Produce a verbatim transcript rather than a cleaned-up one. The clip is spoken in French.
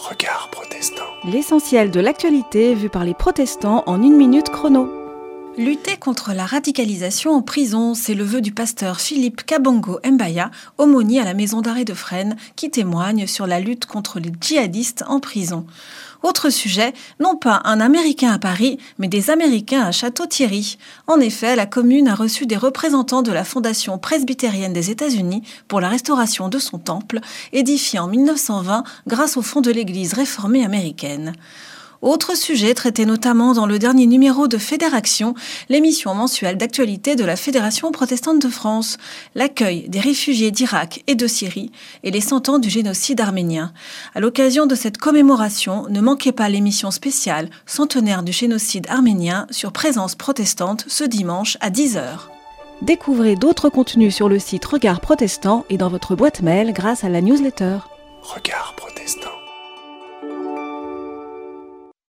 Regard protestant. L'essentiel de l'actualité vu par les protestants en une minute chrono. Lutter contre la radicalisation en prison, c'est le vœu du pasteur Philippe Kabongo Mbaya, aumônier à la maison d'arrêt de Fresnes, qui témoigne sur la lutte contre les djihadistes en prison. Autre sujet, non pas un Américain à Paris, mais des Américains à Château-Thierry. En effet, la commune a reçu des représentants de la Fondation presbytérienne des États-Unis pour la restauration de son temple, édifié en mille neuf cent vingt grâce aux fonds de l'Église réformée américaine. Autre sujet traité notamment dans le dernier numéro de Fédération, l'émission mensuelle d'actualité de la Fédération protestante de France, l'accueil des réfugiés d'Irak et de Syrie et les cent ans du génocide arménien. À l'occasion de cette commémoration, ne manquez pas l'émission spéciale centenaire du génocide arménien sur Présence protestante ce dimanche à dix heures. Découvrez d'autres contenus sur le site Regard Protestant et dans votre boîte mail grâce à la newsletter. Regard protestant.